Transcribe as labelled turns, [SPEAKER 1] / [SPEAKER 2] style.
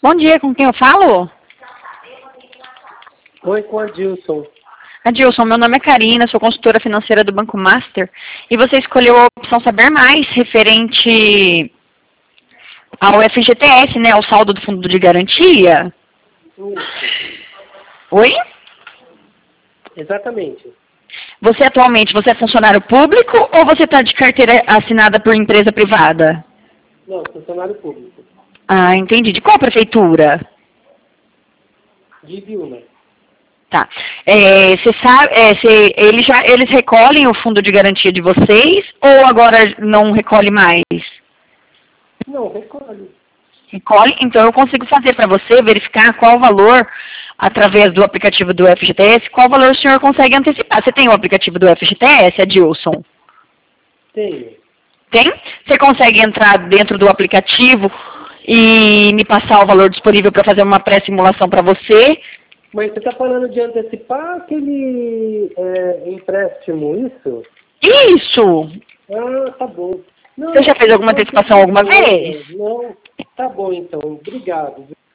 [SPEAKER 1] Bom dia, com quem eu falo?
[SPEAKER 2] Oi, com a Dilson.
[SPEAKER 1] Adilson, meu nome é Karina, sou consultora financeira do Banco Master e você escolheu a opção Saber Mais referente ao FGTS, né, ao saldo do Fundo de Garantia. Oi?
[SPEAKER 2] Exatamente.
[SPEAKER 1] Você atualmente, você é funcionário público ou você está de carteira assinada por empresa privada?
[SPEAKER 2] Não, funcionário público.
[SPEAKER 1] Ah, entendi. De qual prefeitura?
[SPEAKER 2] De Ibiúna.
[SPEAKER 1] Tá. Você sabe, eles recolhem o fundo de garantia de vocês ou agora não recolhe mais?
[SPEAKER 2] Não, recolhe.
[SPEAKER 1] Recolhe, então eu consigo fazer para você verificar qual o valor, através do aplicativo do FGTS, qual valor o senhor consegue antecipar. Você tem o aplicativo do FGTS, Adilson?
[SPEAKER 2] Tenho.
[SPEAKER 1] Tem? Você consegue entrar dentro do aplicativo e me passar o valor disponível para fazer uma pré-simulação para você?
[SPEAKER 2] Mas você está falando de antecipar aquele empréstimo, isso?
[SPEAKER 1] Isso!
[SPEAKER 2] Ah, tá bom. Não,
[SPEAKER 1] Você já fez alguma antecipação alguma vez?
[SPEAKER 2] Não, tá bom então. Obrigado.